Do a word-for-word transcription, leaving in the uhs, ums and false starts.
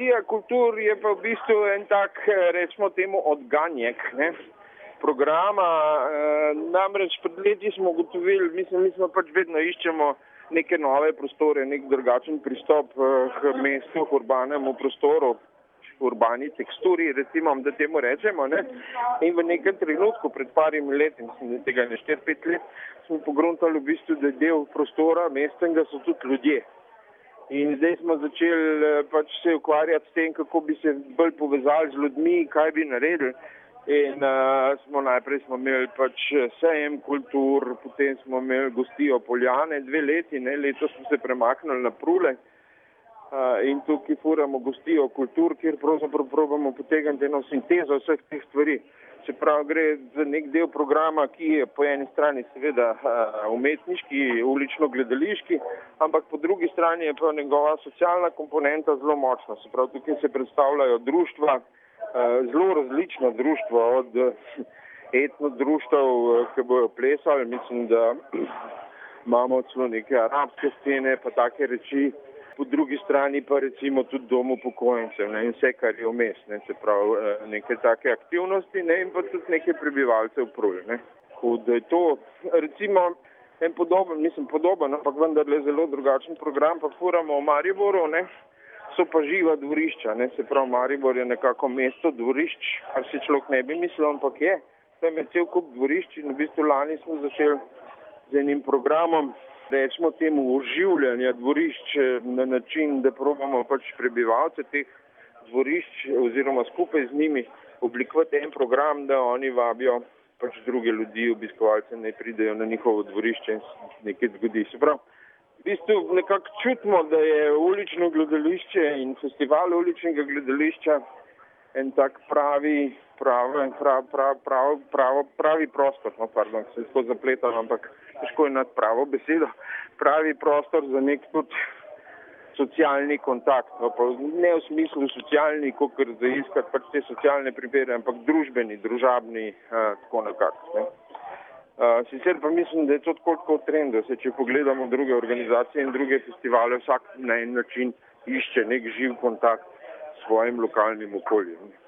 Agencija kultur je pa v bistvu en tak, recimo temu, odganjek, ne, programa. E, namreč pred leti smo ugotovili, mislim, mi smo pač vedno iščemo neke nove prostore, nek drugačen pristop k mestu, k urbanemu prostoru, urbani teksturi, recimo, da temu rečemo, ne. In v nekem trenutku pred parimi leti, mislim, da tega ne štiri, pet let, smo pogruntali v bistvu, da del prostora mestnega so tudi ljudje. In zdaj smo začeli pač se ukvarjati s tem, kako bi se bolj povezali z ljudmi, kaj bi naredili. In uh, smo najprej smo imeli pač sejem kultur, potem smo imeli gostijo Poljane dve leti, ne, letos smo se premaknili na Prule. Uh, in tukaj furamo gostijo kultur, kjer pravzaprav probamo potegniti eno sintezo vseh teh stvari. Se pravi, gre za nek del programa, ki je po eni strani seveda uh, umetniški, ulično-gledališki, ampak po drugi strani je pa njegova socialna komponenta zelo močna. Se pravi, tukaj se predstavljajo društva, uh, zelo različna društva, od uh, etnodruštev, uh, ki bojo plesali, mislim, da imamo celo neke arabske scene, pa take reči. Po drugi strani pa recimo tudi dom upokojencev, ne, in vse, kar je vmes, ne, se pravi neke take aktivnosti, ne, in pa tudi neke prebivalcev Prul, ne. Da je to recimo en podoben, mislim podoben, ampak vendarle zelo drugačen program, pa furamo v Mariboru, ne, so pa živa dvorišča, ne, se pravi Maribor je nekako mesto dvorišč, kar si človek ne bi mislil, ampak je. Tam je cel kup dvorišč in v bistvu lani smo začeli z enim programom, rečemo temu oživljanja dvorišč na način, da probamo pač prebivalce teh dvorišč oziroma skupaj z njimi oblikovati en program, da oni vabijo pač druge ljudi, obiskovalce, naj pridejo na njihovo dvorišče in nekaj zgodi. Se pravi, v bistvu nekako čutimo, da je ulično gledališče in festival uličnega gledališča en tak pravi, pravi, pravi, pravi, pravi, pravi, pravi prostor, no, pardon, se tako zapletam, ampak težko je nad pravo besedo, pravi prostor za nek tudi socialni kontakt, no, pa ne v smislu socialni, kakor za iskati pač te socialne primere, ampak družbeni, družabni, a, tako nekako, ne. A, sicer pa mislim, da je to tako tako trend, da se, če pogledamo druge organizacije in druge festivale, vsak na en način išče nek živ kontakt s svojim lokalnim okoljem.